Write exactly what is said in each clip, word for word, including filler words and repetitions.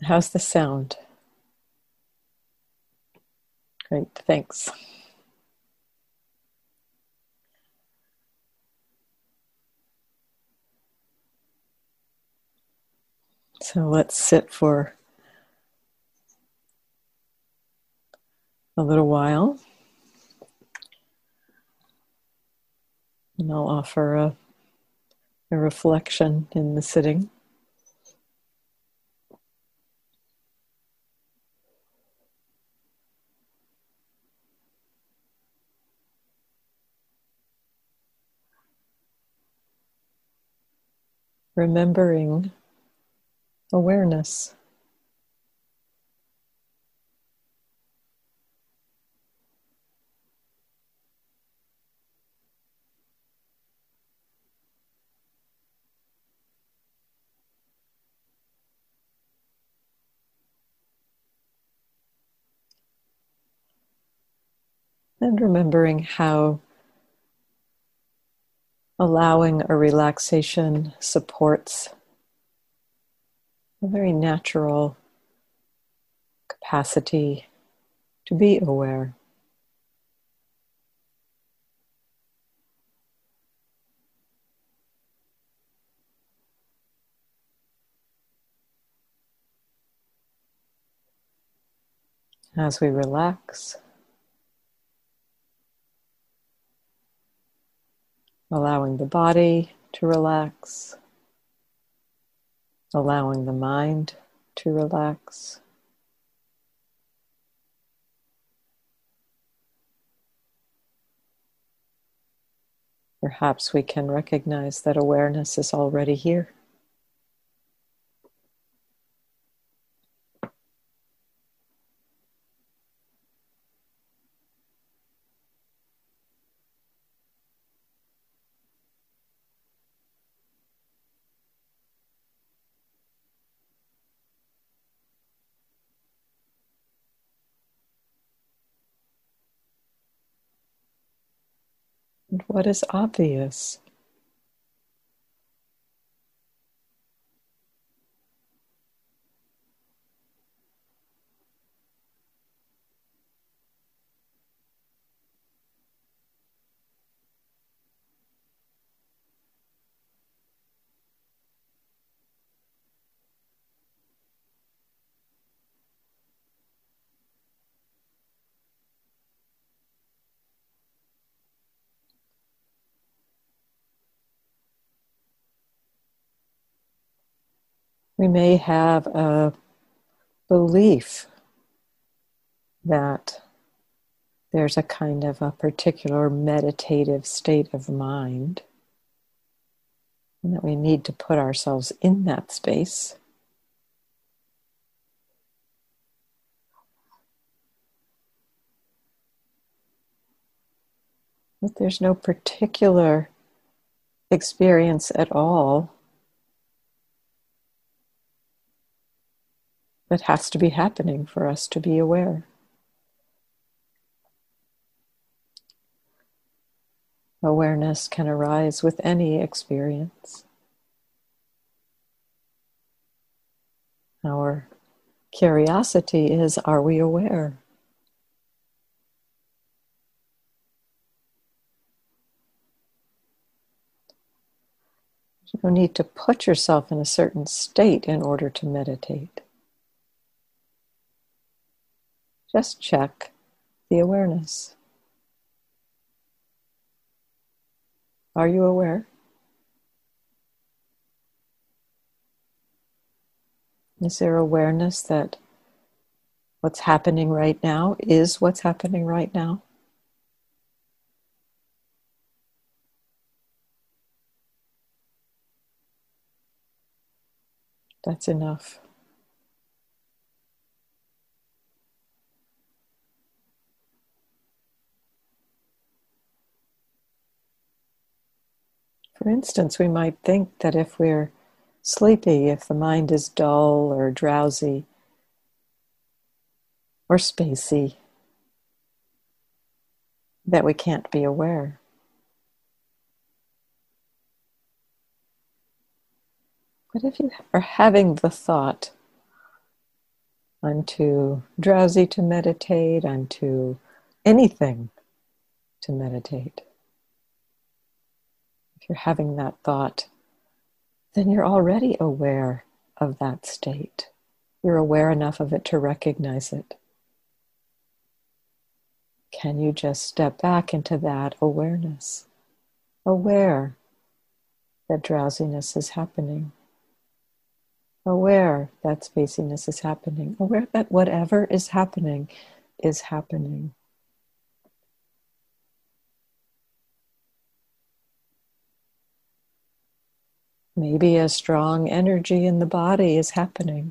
How's the sound? Great, thanks. So let's sit for a little while. And I'll offer a, a reflection in the sitting. Remembering awareness. And remembering how allowing a relaxation supports a very natural capacity to be aware. As we relax, allowing the body to relax, allowing the mind to relax. Perhaps we can recognize that awareness is already here. And what is obvious? We may have a belief that there's a kind of a particular meditative state of mind, and that we need to put ourselves in that space. But there's no particular experience at all that has to be happening for us to be aware. Awareness can arise with any experience. Our curiosity is, are we aware? There's no need to put yourself in a certain state in order to meditate. Just check the awareness. Are you aware? Is there awareness that what's happening right now is what's happening right now? That's enough. For instance, we might think that if we're sleepy, if the mind is dull or drowsy or spacey, that we can't be aware. But if you are having the thought, I'm too drowsy to meditate. I'm too anything to meditate. If you're having that thought, then you're already aware of that state. You're aware enough of it to recognize it. Can you just step back into that awareness? Aware that drowsiness is happening. Aware that spaciness is happening. Aware that whatever is happening is happening. Maybe a strong energy in the body is happening.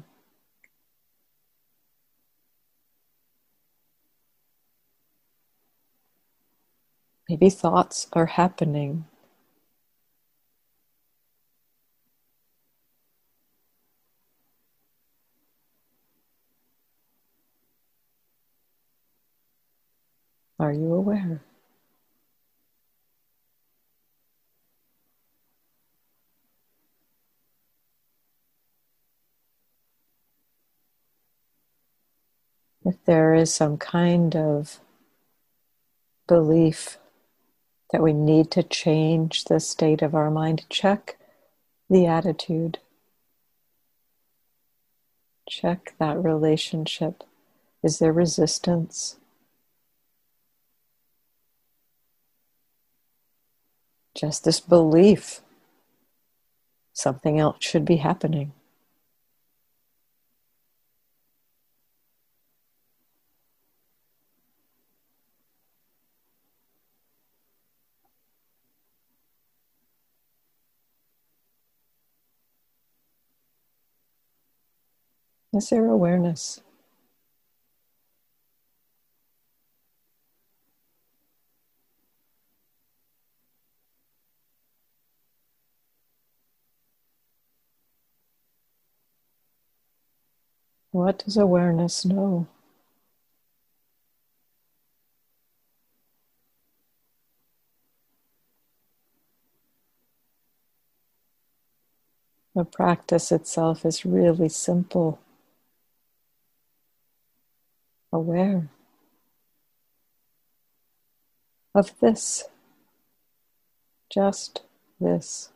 Maybe thoughts are happening. Are you aware? If there is some kind of belief that we need to change the state of our mind, check the attitude. Check that relationship. Is there resistance? Just this belief something else should be happening. Is there awareness? What does awareness know? The practice itself is really simple. Aware of this, just this.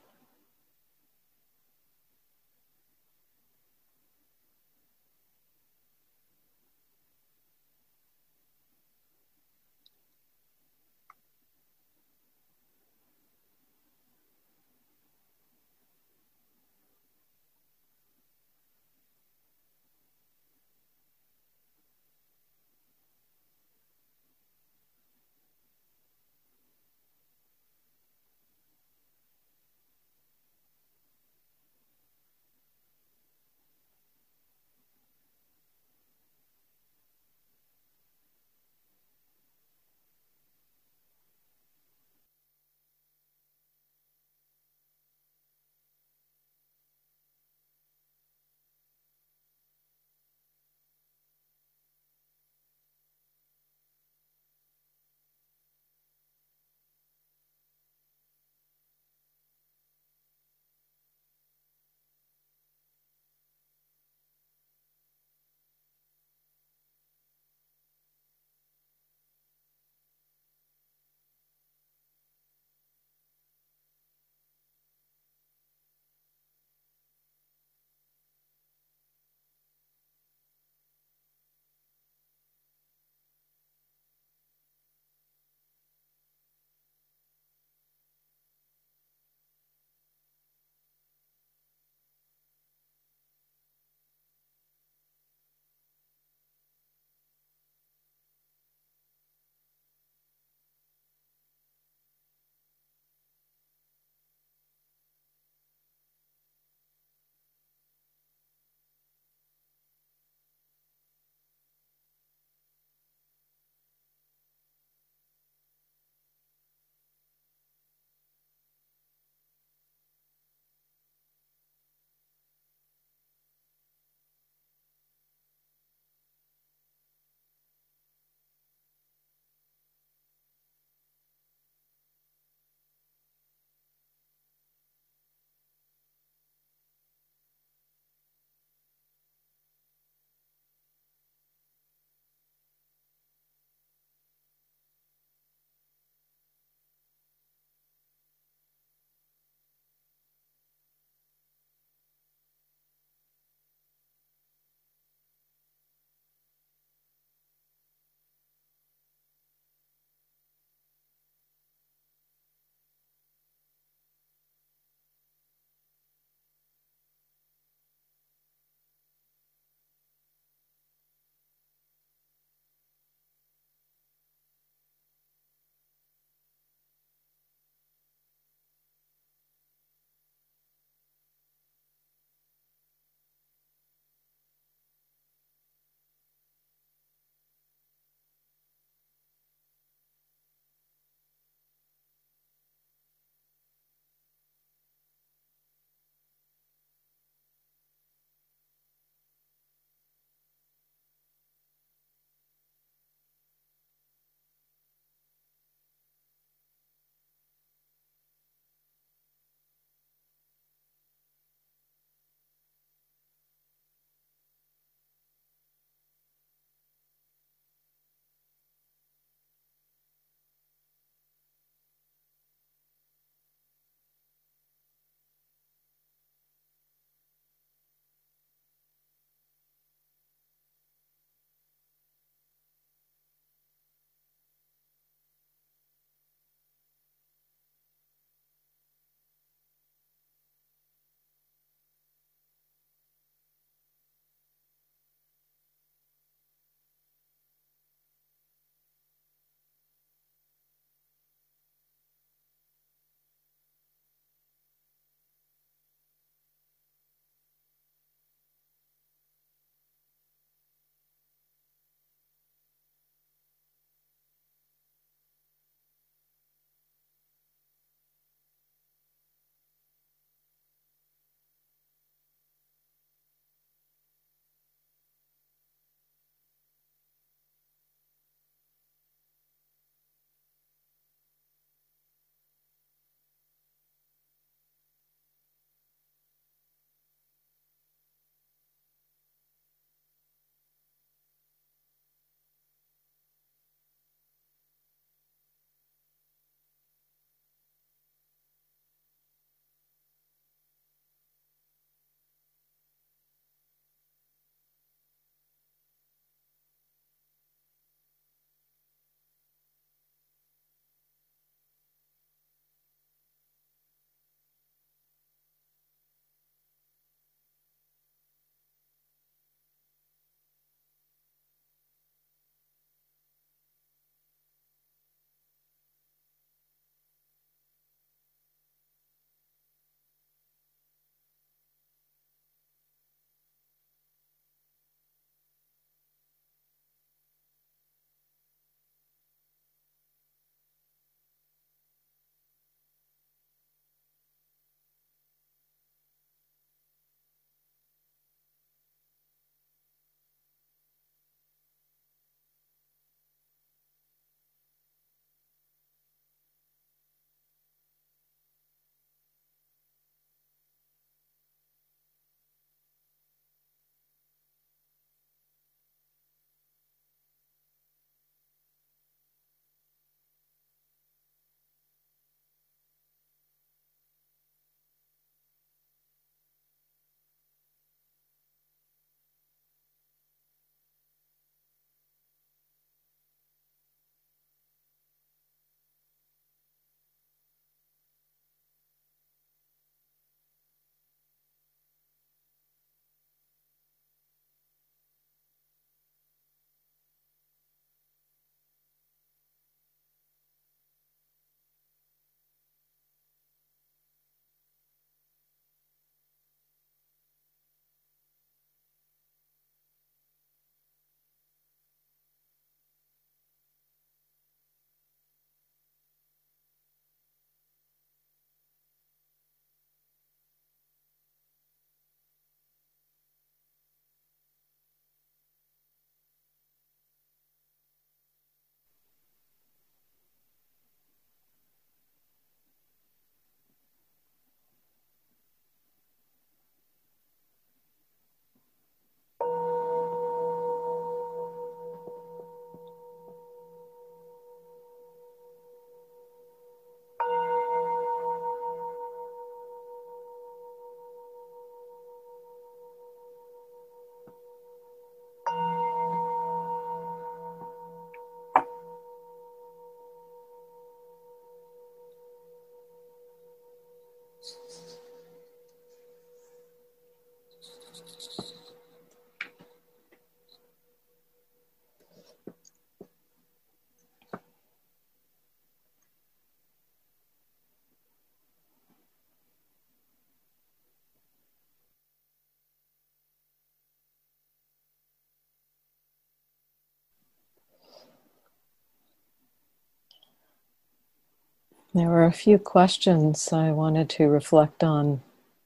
There were a few questions I wanted to reflect on.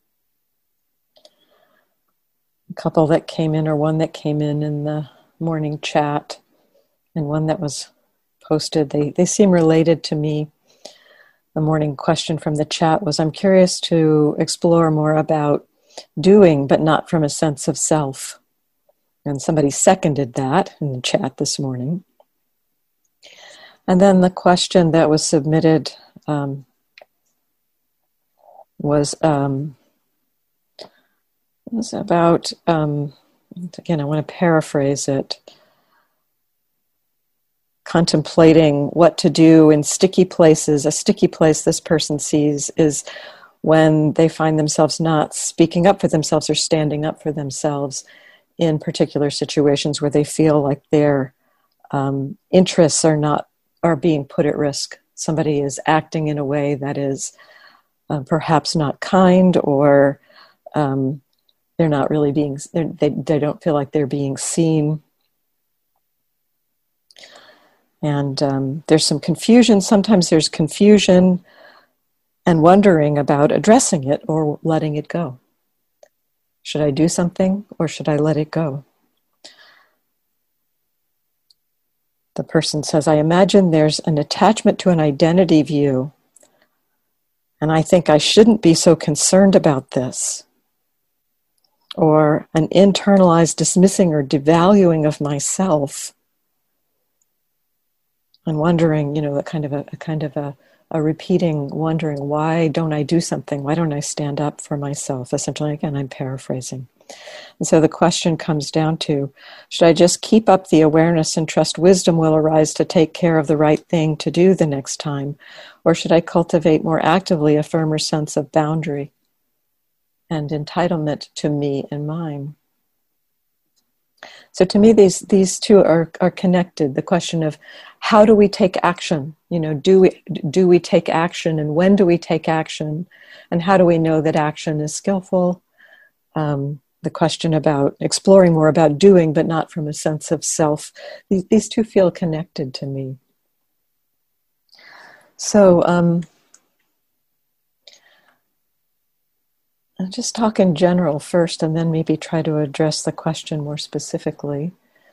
A couple that came in, or one that came in in the morning chat, and one that was posted. They, they seem related to me. The morning question from the chat was, I'm curious to explore more about doing, but not from a sense of self. And somebody seconded that in the chat this morning. And then the question that was submitted um, was, um, was about, um, again, I want to paraphrase it, contemplating what to do in sticky places. A sticky place this person sees is when they find themselves not speaking up for themselves or standing up for themselves in particular situations where they feel like their um, interests are not are being put at risk. Somebody is acting in a way that is uh, perhaps not kind, or um, they're not really being, they they don't feel like they're being seen. And um, there's some confusion. Sometimes there's confusion and wondering about addressing it or letting it go. Should I do something or should I let it go? The person says, I imagine there's an attachment to an identity view, and I think I shouldn't be so concerned about this. Or an internalized dismissing or devaluing of myself. And wondering, you know, a kind of a, a kind of a, a repeating wondering, why don't I do something? Why don't I stand up for myself? Essentially, again, I'm paraphrasing. And so the question comes down to, should I just keep up the awareness and trust wisdom will arise to take care of the right thing to do the next time? Or should I cultivate more actively a firmer sense of boundary and entitlement to me and mine? So to me, these these two are, are connected. The question of how do we take action? You know, do we do we take action, and when do we take action? And how do we know that action is skillful? Um, the question about exploring more about doing, but not from a sense of self. These, these two feel connected to me. So um, I'll just talk in general first, and then maybe try to address the question more specifically.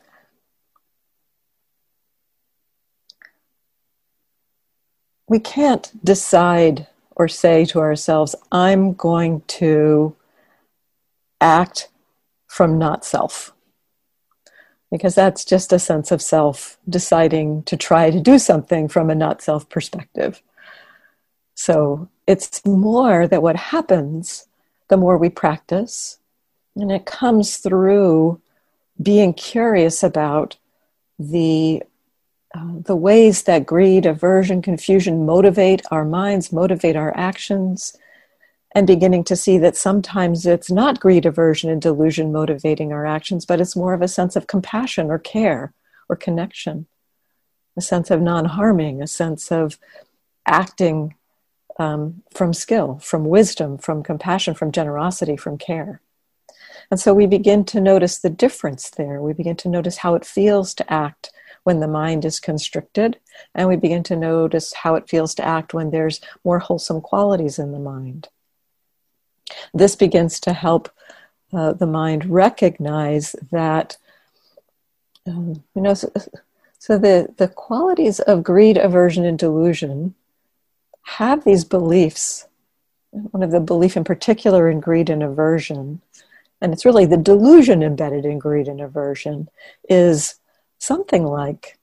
We can't decide or say to ourselves, I'm going to act from not self. Because that's just a sense of self deciding to try to do something from a not self perspective. So it's more that what happens the more we practice, and it comes through being curious about the uh, the ways that greed, aversion, confusion motivate our minds, motivate our actions, and beginning to see that sometimes it's not greed, aversion, and delusion motivating our actions, but it's more of a sense of compassion or care or connection, a sense of non-harming, a sense of acting um, from skill, from wisdom, from compassion, from generosity, from care. And so we begin to notice the difference there. We begin to notice how it feels to act when the mind is constricted, and we begin to notice how it feels to act when there's more wholesome qualities in the mind. This begins to help uh, the mind recognize that, um, you know, so, so the, the qualities of greed, aversion, and delusion have these beliefs. One of the belief in particular in greed and aversion, and it's really the delusion embedded in greed and aversion, is something like,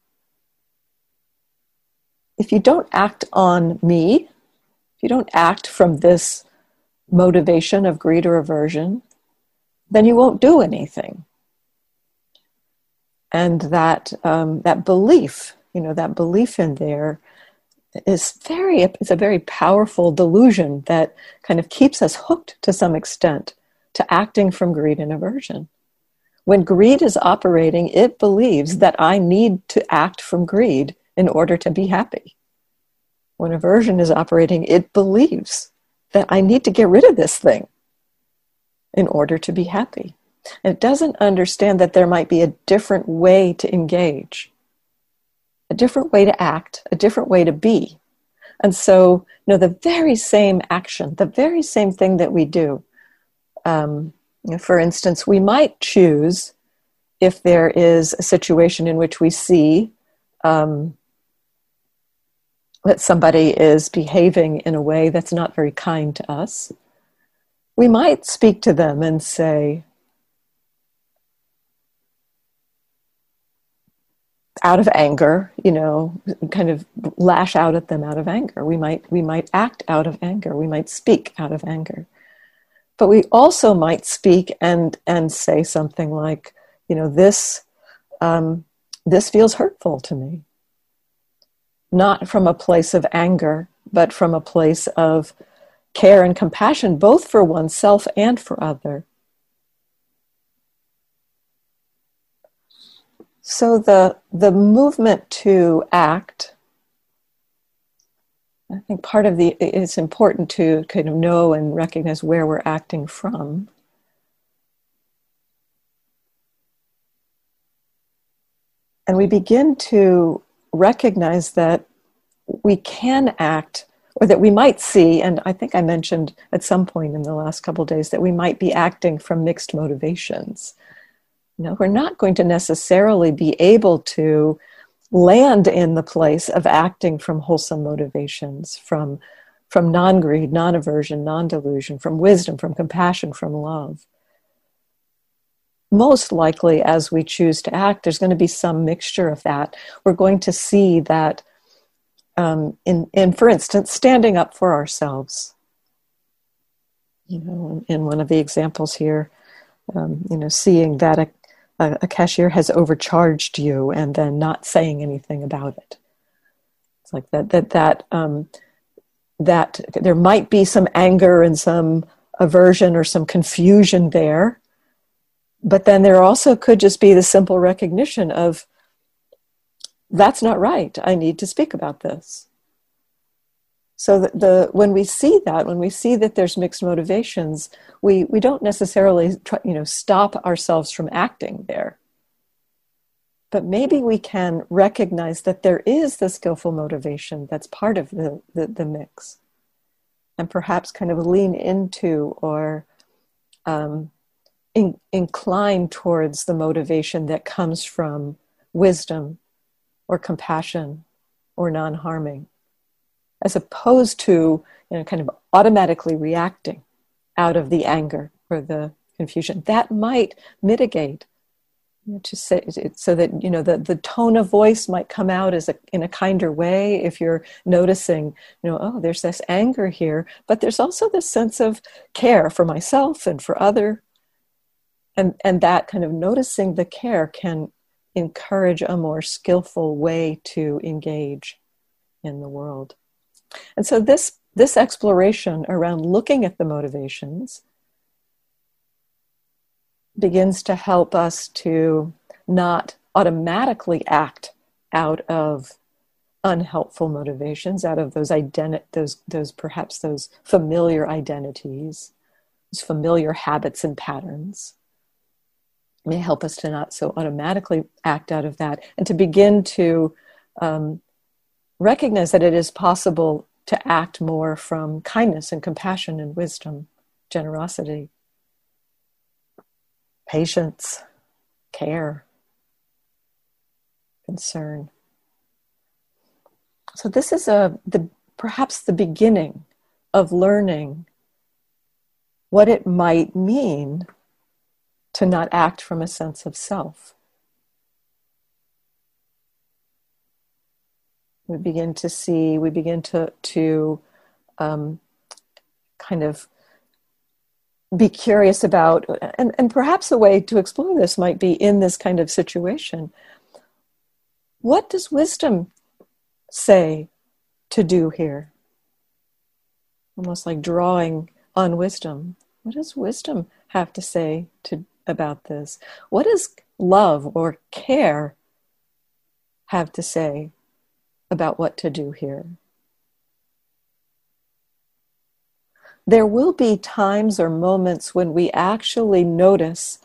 if you don't act on me, if you don't act from this motivation of greed or aversion, then you won't do anything. And that um, that belief, you know, that belief in there is very, it's a very powerful delusion that kind of keeps us hooked to some extent to acting from greed and aversion. When greed is operating, it believes that I need to act from greed in order to be happy. When aversion is operating, it believes that I need to get rid of this thing in order to be happy. And it doesn't understand that there might be a different way to engage, a different way to act, a different way to be. And so, you know, the very same action, the very same thing that we do. Um, you know, for instance, we might choose, if there is a situation in which we see um, that somebody is behaving in a way that's not very kind to us, we might speak to them and say, out of anger, you know, kind of lash out at them out of anger. We might, we might act out of anger. We might speak out of anger. But we also might speak and, and say something like, you know, this, um, this feels hurtful to me. Not from a place of anger, but from a place of care and compassion, both for oneself and for other. So the, the movement to act, I think part of the, it's important to kind of know and recognize where we're acting from. And we begin to recognize that we can act, or that we might see, and I think I mentioned at some point in the last couple of days that we might be acting from mixed motivations. You know, we're not going to necessarily be able to land in the place of acting from wholesome motivations, from, from non-greed, non-aversion, non-delusion, from wisdom, from compassion, from love. Most likely, as we choose to act, there's going to be some mixture of that. We're going to see that, um, in, in, for instance, standing up for ourselves. You know, in one of the examples here, um, you know, seeing that a, a, a cashier has overcharged you and then not saying anything about it. It's like that. That that um, that there might be some anger and some aversion or some confusion there. But then there also could just be the simple recognition of, that's not right. I need to speak about this. So the, the when we see that, when we see that there's mixed motivations, we, we don't necessarily try, you know, stop ourselves from acting there. But maybe we can recognize that there is the skillful motivation that's part of the, the, the mix. And perhaps kind of lean into or um, In, incline towards the motivation that comes from wisdom or compassion or non-harming, as opposed to, you know, kind of automatically reacting out of the anger or the confusion. That might mitigate, you know, to say, so that, you know, the, the tone of voice might come out as a, in a kinder way if you're noticing, you know, oh, there's this anger here, but there's also this sense of care for myself and for other. And, and that kind of noticing the care can encourage a more skillful way to engage in the world. And so this, this exploration around looking at the motivations begins to help us to not automatically act out of unhelpful motivations, out of those identi- those, those perhaps those familiar identities, those familiar habits and patterns. May help us to not so automatically act out of that, and to begin to um, recognize that it is possible to act more from kindness and compassion and wisdom, generosity, patience, care, concern. So this is a the perhaps the beginning of learning what it might mean to not act from a sense of self. We begin to see, we begin to, to um, kind of be curious about, and, and perhaps a way to explore this might be in this kind of situation. What does wisdom say to do here? Almost like drawing on wisdom. What does wisdom have to say to about this? What does love or care have to say about what to do here? There will be times or moments when we actually notice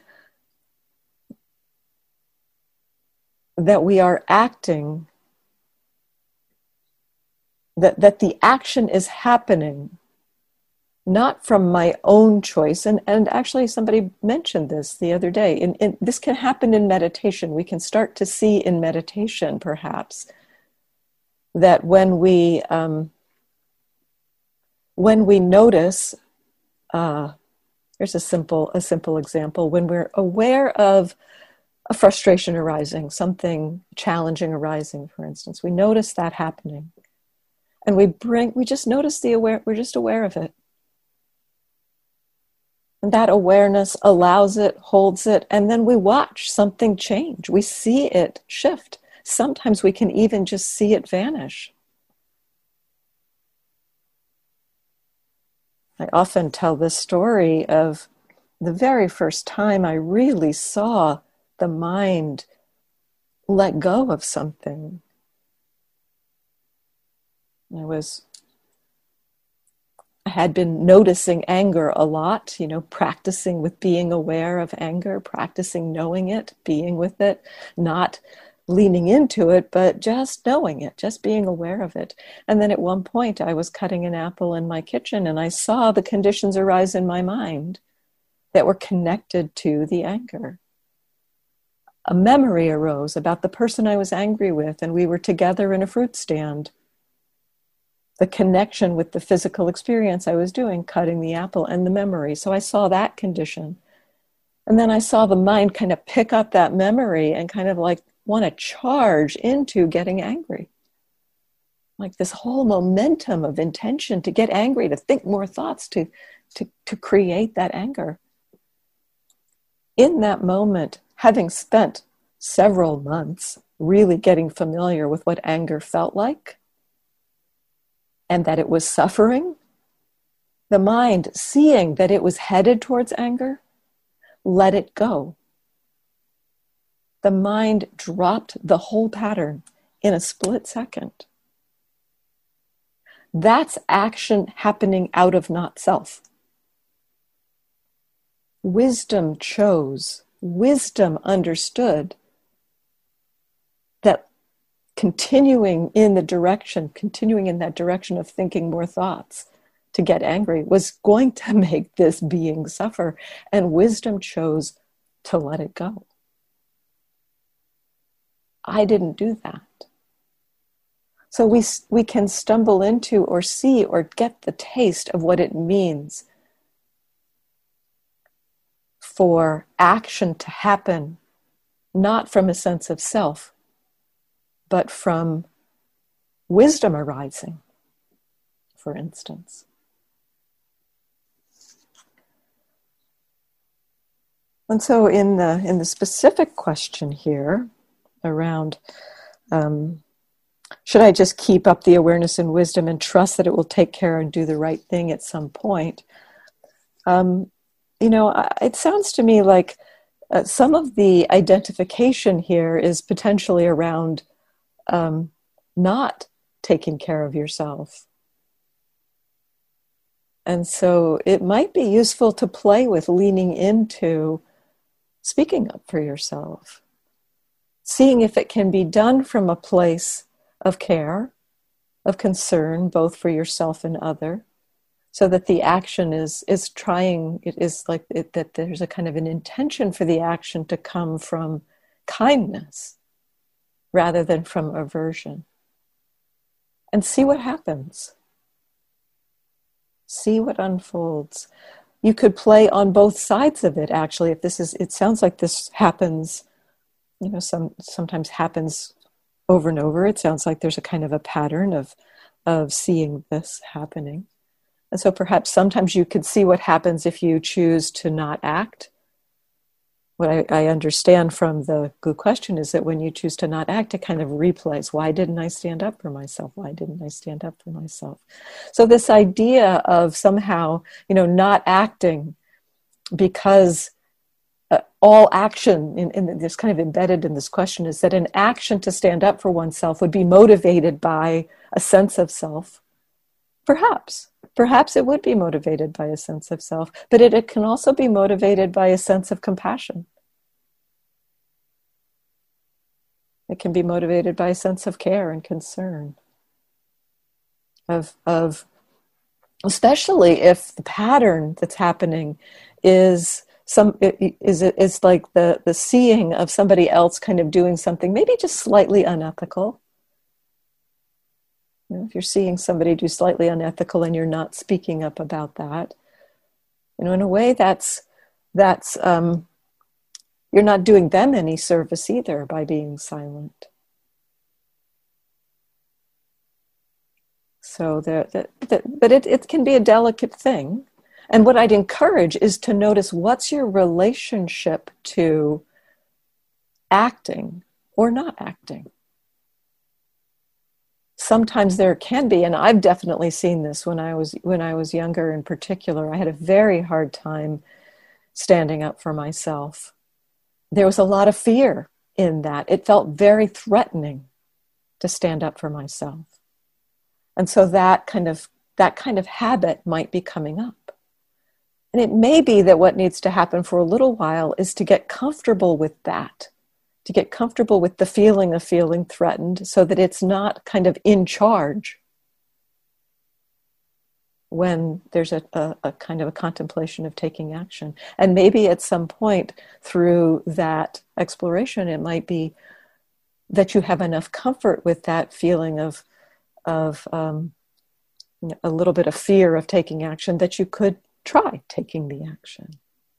that we are acting that, that the action is happening not from my own choice. And, and actually somebody mentioned this the other day. In, in, this can happen in meditation. We can start to see in meditation, perhaps, that when we um, when we notice, uh, here's a simple a simple example. When we're aware of a frustration arising, something challenging arising, for instance, we notice that happening, and we bring we just notice the aware. We're just aware of it. And that awareness allows it, holds it, and then we watch something change. We see it shift. Sometimes we can even just see it vanish. I often tell this story of the very first time I really saw the mind let go of something. I was I had been noticing anger a lot, you know, practicing with being aware of anger, practicing knowing it, being with it, not leaning into it, but just knowing it, just being aware of it. And then at one point I was cutting an apple in my kitchen and I saw the conditions arise in my mind that were connected to the anger. A memory arose about the person I was angry with, and we were together in a fruit stand. The connection with the physical experience I was doing, cutting the apple, and the memory. So I saw that condition. And then I saw the mind kind of pick up that memory and kind of like want to charge into getting angry. Like this whole momentum of intention to get angry, to think more thoughts, to, to, to create that anger. In that moment, having spent several months really getting familiar with what anger felt like, and that it was suffering, the mind, seeing that it was headed towards anger, let it go. The mind dropped the whole pattern in a split second. That's action happening out of not self. Wisdom chose, wisdom understood that continuing in the direction, continuing in that direction of thinking more thoughts to get angry was going to make this being suffer. And wisdom chose to let it go. I didn't do that. So we, we can stumble into or see or get the taste of what it means for action to happen, not from a sense of self, but from wisdom arising, for instance. And so in the in the specific question here around, um, should I just keep up the awareness and wisdom and trust that it will take care and do the right thing at some point? Um, you know, it sounds to me like uh, some of the identification here is potentially around Um, not taking care of yourself. And so it might be useful to play with leaning into speaking up for yourself, seeing if it can be done from a place of care, of concern, both for yourself and other, so that the action is is trying, it is like it, that there's a kind of an intention for the action to come from kindness rather than from aversion. And see what happens. See what unfolds. You could play on both sides of it, actually. If this is, it sounds like this happens, you know, some sometimes happens over and over. It sounds like there's a kind of a pattern of, of seeing this happening. And so perhaps sometimes you could see what happens if you choose to not act. What I, I understand from the good question is that when you choose to not act, it kind of replays, why didn't I stand up for myself? Why didn't I stand up for myself? So this idea of somehow, you know, not acting because uh, all action, in, in this kind of embedded in this question, is that an action to stand up for oneself would be motivated by a sense of self. Perhaps. Perhaps it would be motivated by a sense of self, but it, it can also be motivated by a sense of compassion. It can be motivated by a sense of care and concern. of, of especially if the pattern that's happening is some is is like the the seeing of somebody else kind of doing something maybe just slightly unethical. You know, if you're seeing somebody do slightly unethical and you're not speaking up about that, you know, in a way that's that's um, you're not doing them any service either by being silent. So there, that, that, but it, it can be a delicate thing. And what I'd encourage is to notice what's your relationship to acting or not acting. Sometimes there can be, and I've definitely seen this when I was when I was younger in particular. I had a very hard time standing up for myself. There was a lot of fear in that. It felt very threatening to stand up for myself. And so that kind of that kind of habit might be coming up. And it may be that what needs to happen for a little while is to get comfortable with that, to get comfortable with the feeling of feeling threatened so that it's not kind of in charge when there's a, a, a kind of a contemplation of taking action. And maybe at some point through that exploration, it might be that you have enough comfort with that feeling of, of um, a little bit of fear of taking action that you could try taking the action.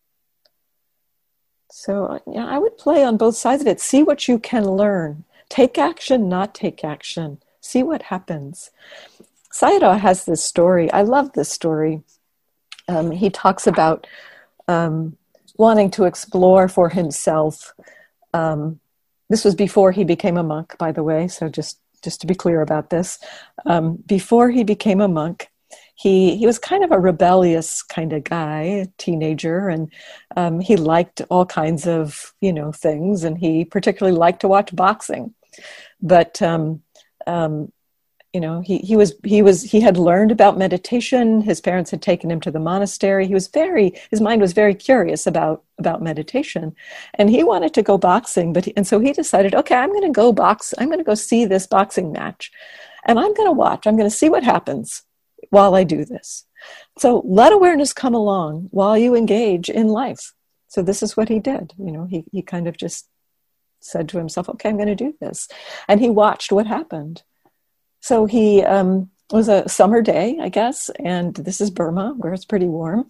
So yeah, I would play on both sides of it. See what you can learn. Take action, not take action. See what happens. Sayadaw has this story. I love this story. Um, he talks about um, wanting to explore for himself. Um, this was before he became a monk, by the way, so just, just to be clear about this. Um, before he became a monk, He he was kind of a rebellious kind of guy, a teenager, and um, he liked all kinds of, you know, things, and he particularly liked to watch boxing. But um, um, you know, he he was he was he had learned about meditation. His parents had taken him to the monastery. He was very his mind was very curious about about meditation, and he wanted to go boxing. But he, and so he decided, okay, I'm going to go box. I'm going to go see this boxing match, and I'm going to watch. I'm going to see what happens while I do this. So let awareness come along while you engage in life. So this is what he did. You know, he, he kind of just said to himself, okay, I'm going to do this. And he watched what happened. So he, um, it was a summer day, I guess, and this is Burma, where it's pretty warm.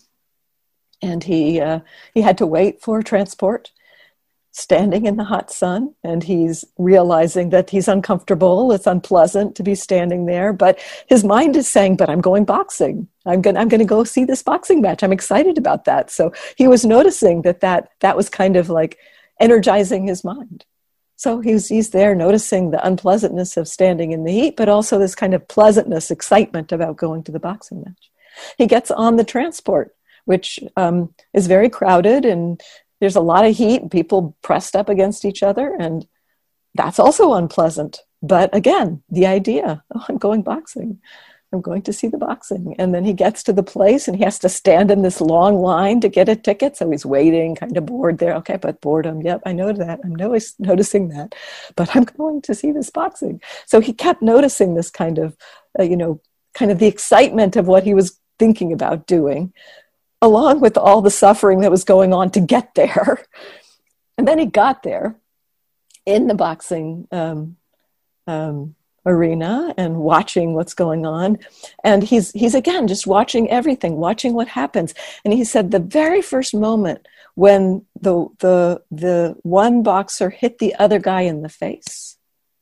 And he, uh, he had to wait for transport, standing in the hot sun, and he's realizing that he's uncomfortable. It's unpleasant to be standing there, but his mind is saying, but I'm going boxing. I'm going I'm going to go see this boxing match. I'm excited about that. So he was noticing that that, that was kind of like energizing his mind. So he's, he's there noticing the unpleasantness of standing in the heat, but also this kind of pleasantness, excitement about going to the boxing match. He gets on the transport, which um, is very crowded, and there's a lot of heat and people pressed up against each other, and that's also unpleasant. But again, the idea, oh, I'm going boxing. I'm going to see the boxing. And then he gets to the place and he has to stand in this long line to get a ticket. So he's waiting, kind of bored there. Okay, but boredom. Yep, I know that. I'm notice, noticing that. But I'm going to see this boxing. So he kept noticing this kind of, uh, you know, kind of the excitement of what he was thinking about doing, along with all the suffering that was going on to get there. And then he got there in the boxing um, um, arena and watching what's going on. And he's, he's again, just watching everything, watching what happens. And he said the very first moment when the, the, the one boxer hit the other guy in the face,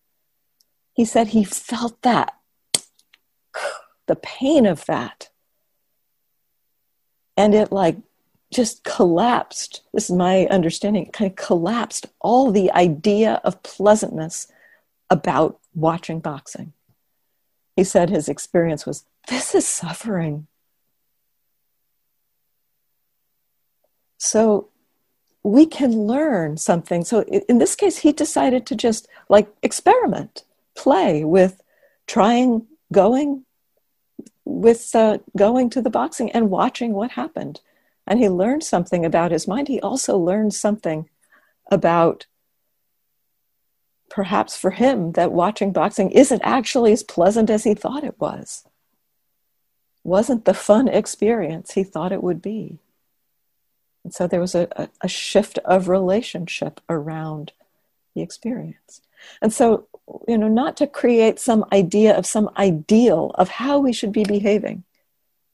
he said he felt that, the pain of that. And it like just collapsed. This is my understanding. It kind of collapsed all the idea of pleasantness about watching boxing. He said his experience was, this is suffering. So we can learn something. So in this case, he decided to just like experiment, play with trying, going, with uh, going to the boxing and watching what happened. And he learned something about his mind. He also learned something about, perhaps for him, that watching boxing isn't actually as pleasant as he thought it was. wasn't the fun experience he thought it would be. And so there was a, a, a shift of relationship around the experience. And so, you know, not to create some idea of some ideal of how we should be behaving.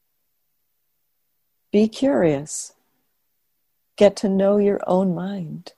Be curious. Get to know your own mind.